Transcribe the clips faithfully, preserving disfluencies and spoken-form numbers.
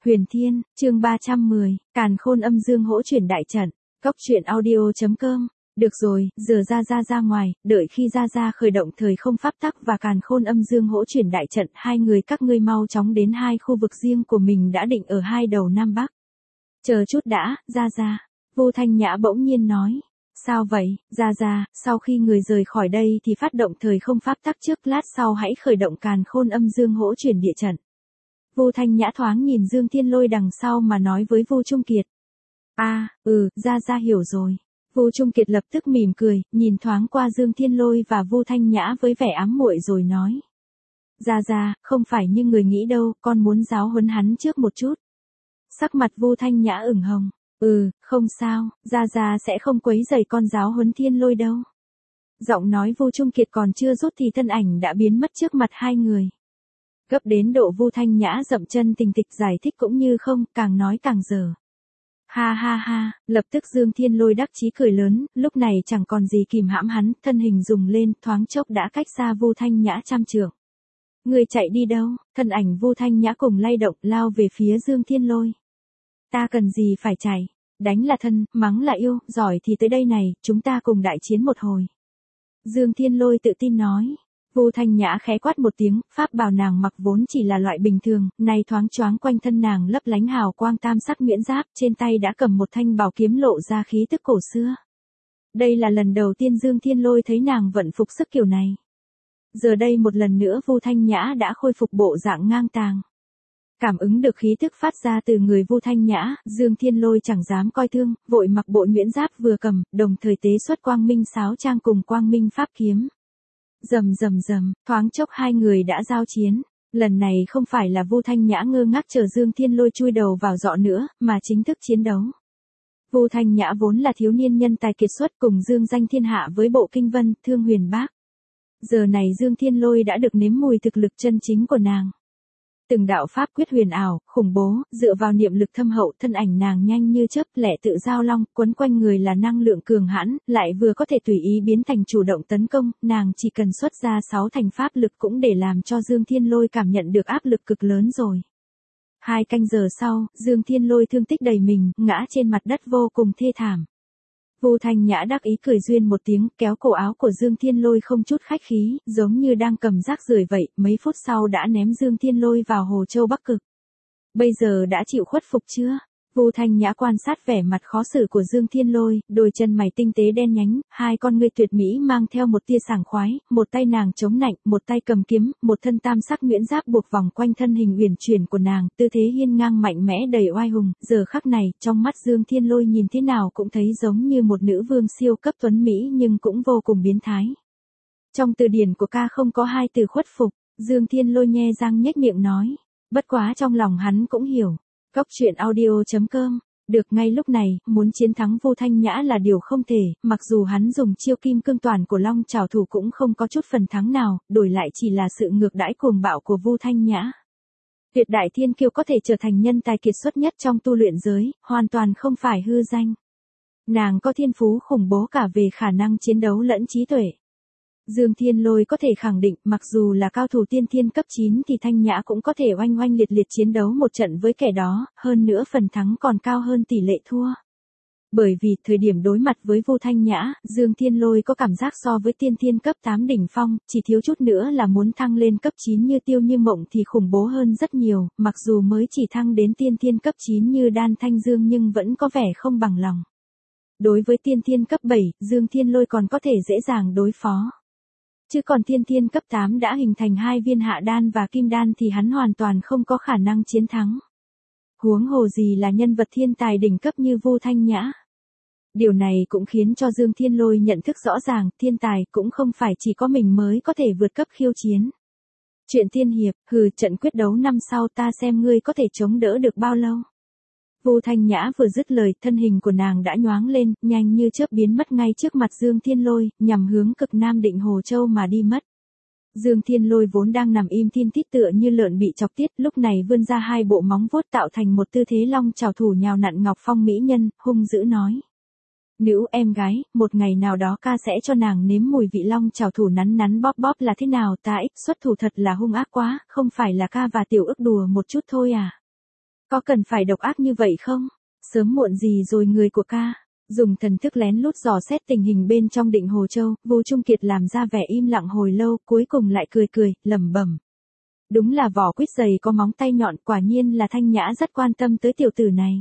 Huyền Thiên, chương ba trăm mười, Càn Khôn Âm Dương Hỗ Chuyển Đại Trận, Cốc truyện audio chấm com. Được rồi, giờ ra ra ra ngoài, đợi khi ra ra khởi động thời không pháp tắc và Càn Khôn Âm Dương Hỗ Chuyển Đại Trận, hai người các ngươi mau chóng đến hai khu vực riêng của mình đã định ở hai đầu Nam Bắc. Chờ chút đã, ra ra. Vu Thanh Nhã bỗng nhiên nói. Sao vậy, ra ra, sau khi người rời khỏi đây thì phát động thời không pháp tắc trước, lát sau hãy khởi động Càn Khôn Âm Dương Hỗ Chuyển Địa Trận. Vu Thanh Nhã thoáng nhìn Dương Thiên Lôi đằng sau mà nói với Vu Trung Kiệt. A, à, ừ, ra ra hiểu rồi. Vu Trung Kiệt lập tức mỉm cười, nhìn thoáng qua Dương Thiên Lôi và Vu Thanh Nhã với vẻ ám muội rồi nói. Ra ra, không phải như người nghĩ đâu, con muốn giáo huấn hắn trước một chút. Sắc mặt Vu Thanh Nhã ửng hồng. Ừ, không sao, ra ra sẽ không quấy rầy con giáo huấn Thiên Lôi đâu. Giọng nói Vu Trung Kiệt còn chưa rút thì thân ảnh đã biến mất trước mặt hai người. Gấp đến độ Vu Thanh Nhã dậm chân tình tịch giải thích cũng như không, càng nói càng dở. Ha ha ha, lập tức Dương Thiên Lôi đắc chí cười lớn, lúc này chẳng còn gì kìm hãm hắn, thân hình dùng lên, thoáng chốc đã cách xa Vu Thanh Nhã trăm trượng. Người chạy đi đâu? Thân ảnh Vu Thanh Nhã cùng lay động lao về phía Dương Thiên Lôi. Ta cần gì phải chạy, đánh là thân, mắng là yêu, giỏi thì tới đây này, chúng ta cùng đại chiến một hồi. Dương Thiên Lôi tự tin nói. Vu Thanh Nhã khẽ quát một tiếng, pháp bào nàng mặc vốn chỉ là loại bình thường, nay thoáng choáng quanh thân nàng lấp lánh hào quang tam sắc nhuyễn giáp, trên tay đã cầm một thanh bảo kiếm lộ ra khí tức cổ xưa. Đây là lần đầu tiên Dương Thiên Lôi thấy nàng vận phục sức kiểu này. Giờ đây một lần nữa Vu Thanh Nhã đã khôi phục bộ dạng ngang tàng. Cảm ứng được khí tức phát ra từ người Vu Thanh Nhã, Dương Thiên Lôi chẳng dám coi thương, vội mặc bộ nhuyễn giáp vừa cầm, đồng thời tế xuất quang minh sáo trang cùng quang minh pháp kiếm. Rầm rầm rầm, thoáng chốc hai người đã giao chiến. Lần này không phải là Vu Thanh Nhã ngơ ngác chờ Dương Thiên Lôi chui đầu vào dọ nữa, mà chính thức chiến đấu. Vu Thanh Nhã vốn là thiếu niên nhân tài kiệt xuất cùng dương danh thiên hạ với bộ kinh vân, thương huyền bác. Giờ này Dương Thiên Lôi đã được nếm mùi thực lực chân chính của nàng. Từng đạo pháp quyết huyền ảo, khủng bố, dựa vào niệm lực thâm hậu, thân ảnh nàng nhanh như chớp, lẻ tự giao long, quấn quanh người là năng lượng cường hãn, lại vừa có thể tùy ý biến thành chủ động tấn công, nàng chỉ cần xuất ra sáu thành pháp lực cũng để làm cho Dương Thiên Lôi cảm nhận được áp lực cực lớn rồi. Hai canh giờ sau, Dương Thiên Lôi thương tích đầy mình, ngã trên mặt đất vô cùng thê thảm. Vu Thanh Nhã đắc ý cười duyên một tiếng, kéo cổ áo của Dương Thiên Lôi không chút khách khí, giống như đang cầm rác rưởi vậy, mấy phút sau đã ném Dương Thiên Lôi vào Hồ Châu Bắc Cực. Bây giờ đã chịu khuất phục chưa? Vu Thanh Nhã quan sát vẻ mặt khó xử của Dương Thiên Lôi, đôi chân mày tinh tế đen nhánh, hai con ngươi tuyệt mỹ mang theo một tia sảng khoái, một tay nàng chống nạnh, một tay cầm kiếm, một thân tam sắc nhuyễn giáp buộc vòng quanh thân hình uyển chuyển của nàng, tư thế hiên ngang mạnh mẽ đầy oai hùng, giờ khắc này, trong mắt Dương Thiên Lôi nhìn thế nào cũng thấy giống như một nữ vương siêu cấp tuấn mỹ nhưng cũng vô cùng biến thái. Trong từ điển của ca không có hai từ khuất phục, Dương Thiên Lôi nhe răng nhếch miệng nói, bất quá trong lòng hắn cũng hiểu. Cốc truyện audio chấm com. Được, ngay lúc này, muốn chiến thắng Vu Thanh Nhã là điều không thể, mặc dù hắn dùng chiêu kim cương toàn của Long Trảo Thủ cũng không có chút phần thắng nào, đổi lại chỉ là sự ngược đãi cuồng bạo của Vu Thanh Nhã. Tuyệt đại thiên kiêu có thể trở thành nhân tài kiệt xuất nhất trong tu luyện giới, hoàn toàn không phải hư danh. Nàng có thiên phú khủng bố cả về khả năng chiến đấu lẫn trí tuệ. Dương Thiên Lôi có thể khẳng định, mặc dù là cao thủ tiên thiên cấp chín thì Thanh Nhã cũng có thể oanh oanh liệt liệt chiến đấu một trận với kẻ đó, hơn nữa phần thắng còn cao hơn tỷ lệ thua. Bởi vì, thời điểm đối mặt với Vu Thanh Nhã, Dương Thiên Lôi có cảm giác so với tiên thiên cấp tám đỉnh phong, chỉ thiếu chút nữa là muốn thăng lên cấp chín như Tiêu Như Mộng thì khủng bố hơn rất nhiều, mặc dù mới chỉ thăng đến tiên thiên cấp chín như Đan Thanh Dương nhưng vẫn có vẻ không bằng lòng. Đối với tiên thiên cấp bảy, Dương Thiên Lôi còn có thể dễ dàng đối phó. Chứ còn tiên thiên cấp tám đã hình thành hai viên hạ đan và kim đan thì hắn hoàn toàn không có khả năng chiến thắng. Huống hồ gì là nhân vật thiên tài đỉnh cấp như Vu Thanh Nhã. Điều này cũng khiến cho Dương Thiên Lôi nhận thức rõ ràng, thiên tài cũng không phải chỉ có mình mới có thể vượt cấp khiêu chiến. Chuyện tiên hiệp, hừ, trận quyết đấu năm sau ta xem ngươi có thể chống đỡ được bao lâu. Vu Thanh Nhã vừa dứt lời, thân hình của nàng đã nhoáng lên, nhanh như chớp biến mất ngay trước mặt Dương Thiên Lôi, nhằm hướng cực nam Định Hồ Châu mà đi mất. Dương Thiên Lôi vốn đang nằm im thiên tít tựa như lợn bị chọc tiết, lúc này vươn ra hai bộ móng vuốt tạo thành một tư thế long trảo thủ nhào nặn Ngọc Phong mỹ nhân, hung dữ nói. Nữ em gái, một ngày nào đó ca sẽ cho nàng nếm mùi vị long trảo thủ nắn nắn bóp bóp là thế nào, ta ích xuất thủ thật là hung ác quá, không phải là ca và tiểu ức đùa một chút thôi à. Có cần phải độc ác như vậy không? Sớm muộn gì rồi người của ca. Dùng thần thức lén lút dò xét tình hình bên trong Định Hồ Châu, Vu Trung Kiệt làm ra vẻ im lặng hồi lâu, cuối cùng lại cười cười, lẩm bẩm. Đúng là vỏ quýt dày có móng tay nhọn, quả nhiên là Thanh Nhã rất quan tâm tới tiểu tử này.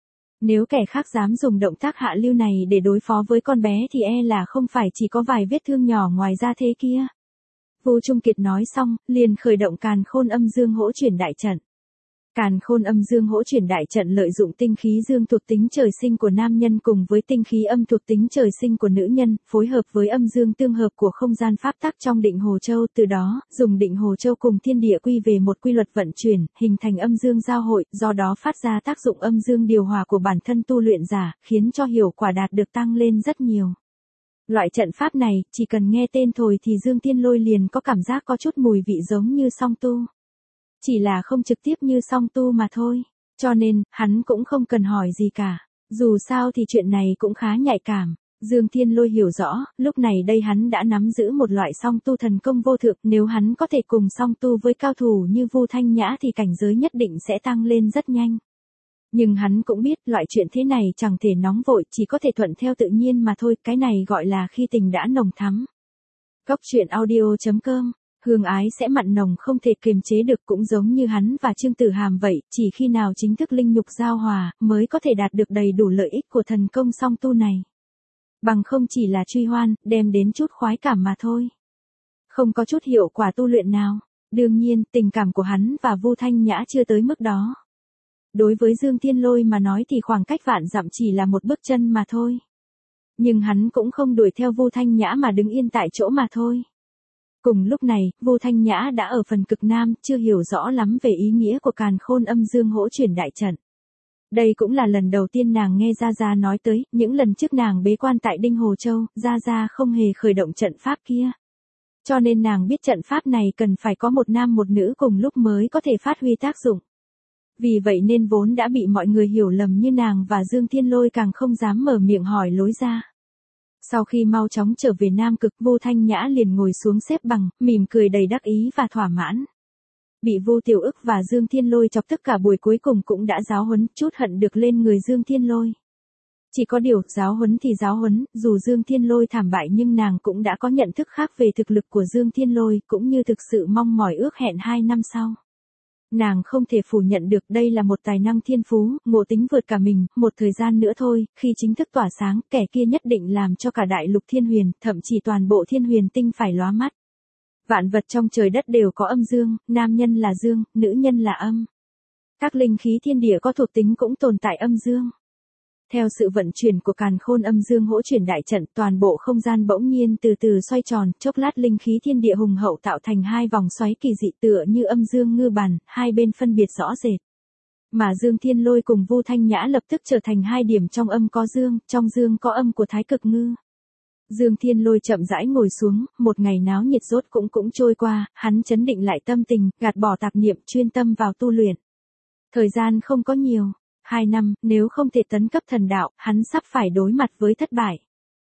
Nếu kẻ khác dám dùng động tác hạ lưu này để đối phó với con bé thì e là không phải chỉ có vài vết thương nhỏ ngoài ra thế kia. Vu Trung Kiệt nói xong, liền khởi động Càn Khôn Âm Dương Hỗ Chuyển Đại Trận. Càn Khôn Âm Dương Hỗ Chuyển Đại Trận lợi dụng tinh khí dương thuộc tính trời sinh của nam nhân cùng với tinh khí âm thuộc tính trời sinh của nữ nhân, phối hợp với âm dương tương hợp của không gian pháp tắc trong Định Hồ Châu, từ đó, dùng Định Hồ Châu cùng thiên địa quy về một quy luật vận chuyển, hình thành âm dương giao hội, do đó phát ra tác dụng âm dương điều hòa của bản thân tu luyện giả, khiến cho hiệu quả đạt được tăng lên rất nhiều. Loại trận pháp này, chỉ cần nghe tên thôi thì Dương Thiên Lôi liền có cảm giác có chút mùi vị giống như song tu. Chỉ là không trực tiếp như song tu mà thôi. Cho nên, hắn cũng không cần hỏi gì cả. Dù sao thì chuyện này cũng khá nhạy cảm. Dương Thiên Lôi hiểu rõ, lúc này đây hắn đã nắm giữ một loại song tu thần công vô thượng. Nếu hắn có thể cùng song tu với cao thủ như Vu Thanh Nhã thì cảnh giới nhất định sẽ tăng lên rất nhanh. Nhưng hắn cũng biết loại chuyện thế này chẳng thể nóng vội, chỉ có thể thuận theo tự nhiên mà thôi. Cái này gọi là khi tình đã nồng thắm. Cốc truyện audio chấm com. Hương ái sẽ mặn nồng không thể kiềm chế được, cũng giống như hắn và Trương Tử Hàm vậy, chỉ khi nào chính thức linh nhục giao hòa, mới có thể đạt được đầy đủ lợi ích của thần công song tu này. Bằng không chỉ là truy hoan, đem đến chút khoái cảm mà thôi. Không có chút hiệu quả tu luyện nào. Đương nhiên, tình cảm của hắn và Vu Thanh Nhã chưa tới mức đó. Đối với Dương Thiên Lôi mà nói thì khoảng cách vạn dặm chỉ là một bước chân mà thôi. Nhưng hắn cũng không đuổi theo Vu Thanh Nhã mà đứng yên tại chỗ mà thôi. Cùng lúc này, Vu Thanh Nhã đã ở phần cực nam, chưa hiểu rõ lắm về ý nghĩa của Càn Khôn Âm Dương Hỗ Chuyển Đại Trận. Đây cũng là lần đầu tiên nàng nghe Gia Gia nói tới, những lần trước nàng bế quan tại Đinh Hồ Châu, Gia Gia không hề khởi động trận pháp kia. Cho nên nàng biết trận pháp này cần phải có một nam một nữ cùng lúc mới có thể phát huy tác dụng. Vì vậy nên vốn đã bị mọi người hiểu lầm như nàng và Dương Thiên Lôi càng không dám mở miệng hỏi lối ra. Sau khi mau chóng trở về Nam Cực, Vu Thanh Nhã liền ngồi xuống xếp bằng, mỉm cười đầy đắc ý và thỏa mãn. Bị Vu Tiểu Ức và Dương Thiên Lôi chọc tức cả buổi, cuối cùng cũng đã giáo huấn, chút hận được lên người Dương Thiên Lôi. Chỉ có điều, giáo huấn thì giáo huấn, dù Dương Thiên Lôi thảm bại nhưng nàng cũng đã có nhận thức khác về thực lực của Dương Thiên Lôi, cũng như thực sự mong mỏi ước hẹn hai năm sau. Nàng không thể phủ nhận được đây là một tài năng thiên phú, ngộ tính vượt cả mình, một thời gian nữa thôi, khi chính thức tỏa sáng, kẻ kia nhất định làm cho cả đại lục thiên huyền, thậm chí toàn bộ thiên huyền tinh phải lóa mắt. Vạn vật trong trời đất đều có âm dương, nam nhân là dương, nữ nhân là âm. Các linh khí thiên địa có thuộc tính cũng tồn tại âm dương. Theo sự vận chuyển của Càn Khôn Âm Dương Hỗ Chuyển Đại Trận, toàn bộ không gian bỗng nhiên từ từ xoay tròn, chốc lát linh khí thiên địa hùng hậu tạo thành hai vòng xoáy kỳ dị tựa như âm dương ngư bàn, hai bên phân biệt rõ rệt. Mà Dương Thiên Lôi cùng Vu Thanh Nhã lập tức trở thành hai điểm trong âm có dương, trong dương có âm của Thái Cực Ngư. Dương Thiên Lôi chậm rãi ngồi xuống, một ngày náo nhiệt rốt cũng cũng trôi qua, hắn chấn định lại tâm tình, gạt bỏ tạp niệm, chuyên tâm vào tu luyện. Thời gian không có nhiều. Hai năm, nếu không thể tấn cấp thần đạo, hắn sắp phải đối mặt với thất bại.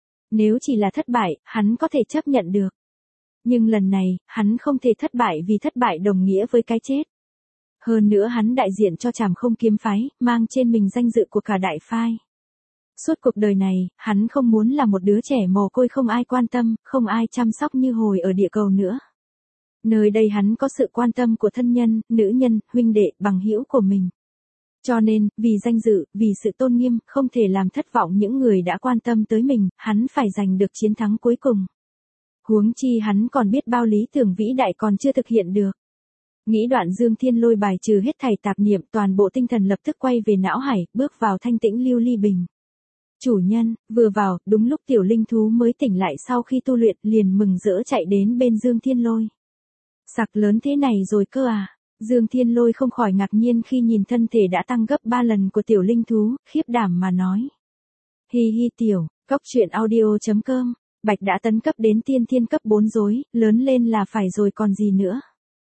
Nếu chỉ là thất bại, hắn có thể chấp nhận được. Nhưng lần này, hắn không thể thất bại vì thất bại đồng nghĩa với cái chết. Hơn nữa hắn đại diện cho Trảm Không Kiếm phái, mang trên mình danh dự của cả đại phái. Suốt cuộc đời này, hắn không muốn là một đứa trẻ mồ côi không ai quan tâm, không ai chăm sóc như hồi ở địa cầu nữa. Nơi đây hắn có sự quan tâm của thân nhân, nữ nhân, huynh đệ, bằng hữu của mình. Cho nên, vì danh dự, vì sự tôn nghiêm, không thể làm thất vọng những người đã quan tâm tới mình, hắn phải giành được chiến thắng cuối cùng. Huống chi hắn còn biết bao lý tưởng vĩ đại còn chưa thực hiện được. Nghĩ đoạn, Dương Thiên Lôi bài trừ hết thảy tạp niệm, toàn bộ tinh thần lập tức quay về não hải, bước vào thanh tĩnh lưu ly bình. Chủ nhân, vừa vào, đúng lúc tiểu linh thú mới tỉnh lại sau khi tu luyện, liền mừng rỡ chạy đến bên Dương Thiên Lôi. Sặc lớn thế này rồi cơ à? Dương Thiên Lôi không khỏi ngạc nhiên khi nhìn thân thể đã tăng gấp ba lần của tiểu linh thú, khiếp đảm mà nói. Hi hi tiểu, cốc truyện audio chấm com, Bạch đã tấn cấp đến tiên thiên cấp bốn rồi, lớn lên là phải rồi còn gì nữa.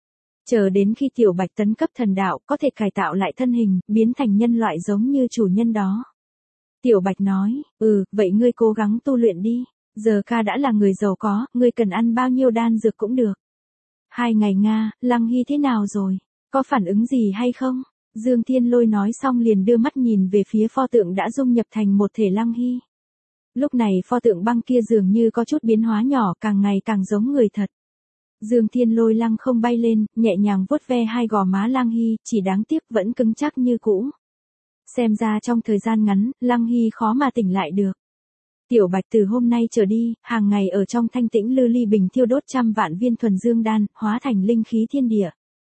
Chờ đến khi tiểu Bạch tấn cấp thần đạo, có thể cải tạo lại thân hình, biến thành nhân loại giống như chủ nhân đó. Tiểu Bạch nói, ừ, vậy ngươi cố gắng tu luyện đi, giờ ca đã là người giàu có, ngươi cần ăn bao nhiêu đan dược cũng được. Hai ngày Nga, Lăng Hy thế nào rồi? Có phản ứng gì hay không? Dương Thiên Lôi nói xong liền đưa mắt nhìn về phía pho tượng đã dung nhập thành một thể Lăng Hy. Lúc này pho tượng băng kia dường như có chút biến hóa nhỏ, càng ngày càng giống người thật. Dương Thiên Lôi lăng không bay lên, nhẹ nhàng vuốt ve hai gò má Lăng Hy, chỉ đáng tiếc vẫn cứng chắc như cũ. Xem ra trong thời gian ngắn, Lăng Hy khó mà tỉnh lại được. Tiểu Bạch từ hôm nay trở đi, hàng ngày ở trong thanh tĩnh lưu ly bình thiêu đốt trăm vạn viên thuần dương đan, hóa thành linh khí thiên địa.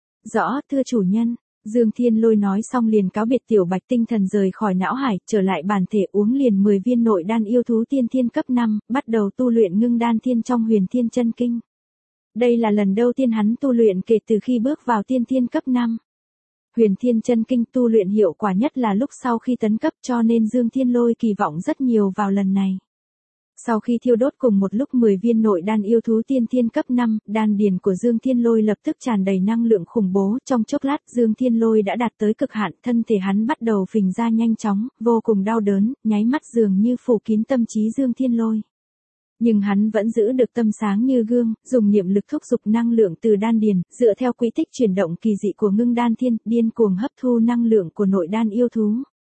Rõ, thưa chủ nhân. Dương Thiên Lôi nói xong liền cáo biệt Tiểu Bạch, tinh thần rời khỏi não hải, trở lại bản thể, uống liền mười viên nội đan yêu thú tiên thiên cấp năm, bắt đầu tu luyện ngưng đan thiên trong huyền thiên chân kinh. Đây là lần đầu tiên hắn tu luyện kể từ khi bước vào tiên thiên cấp năm. Huyền thiên chân kinh tu luyện hiệu quả nhất là lúc sau khi tấn cấp, cho nên Dương Thiên Lôi kỳ vọng rất nhiều vào lần này. Sau khi thiêu đốt cùng một lúc mười viên nội đan yêu thú tiên thiên cấp năm, đan điền của Dương Thiên Lôi lập tức tràn đầy năng lượng khủng bố, trong chốc lát Dương Thiên Lôi đã đạt tới cực hạn, thân thể hắn bắt đầu phình ra nhanh chóng, vô cùng đau đớn, nháy mắt dường như phủ kín tâm trí Dương Thiên Lôi. Nhưng hắn vẫn giữ được tâm sáng như gương, dùng niệm lực thúc giục năng lượng từ đan điền, dựa theo quỹ tích chuyển động kỳ dị của ngưng đan thiên, điên cuồng hấp thu năng lượng của nội đan yêu thú.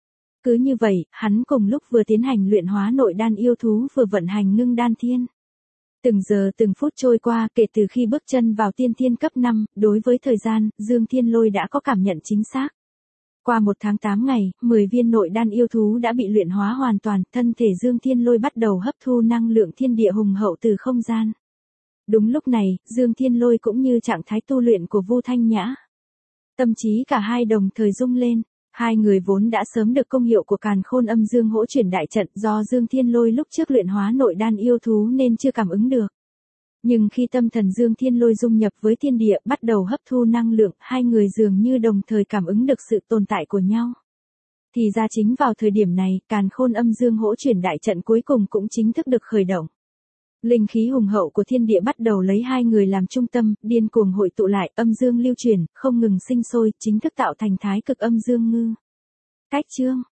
Cứ như vậy, hắn cùng lúc vừa tiến hành luyện hóa nội đan yêu thú vừa vận hành ngưng đan thiên. Từng giờ từng phút trôi qua, kể từ khi bước chân vào tiên thiên cấp năm, đối với thời gian, Dương Thiên Lôi đã có cảm nhận chính xác. Qua một tháng tám ngày, mười viên nội đan yêu thú đã bị luyện hóa hoàn toàn, thân thể Dương Thiên Lôi bắt đầu hấp thu năng lượng thiên địa hùng hậu từ không gian. Đúng lúc này, Dương Thiên Lôi cũng như trạng thái tu luyện của Vu Thanh Nhã. Tâm trí cả hai đồng thời rung lên. Hai người vốn đã sớm được công hiệu của Càn Khôn Âm Dương Hỗ Chuyển Đại Trận, do Dương Thiên Lôi lúc trước luyện hóa nội đan yêu thú nên chưa cảm ứng được. Nhưng khi tâm thần Dương Thiên Lôi dung nhập với thiên địa, bắt đầu hấp thu năng lượng, hai người dường như đồng thời cảm ứng được sự tồn tại của nhau. Thì ra chính vào thời điểm này, Càn Khôn Âm Dương Hỗ Chuyển Đại Trận cuối cùng cũng chính thức được khởi động. Linh khí hùng hậu của thiên địa bắt đầu lấy hai người làm trung tâm, điên cuồng hội tụ lại, âm dương lưu chuyển, không ngừng sinh sôi, chính thức tạo thành thái cực âm dương ngư. Cách chương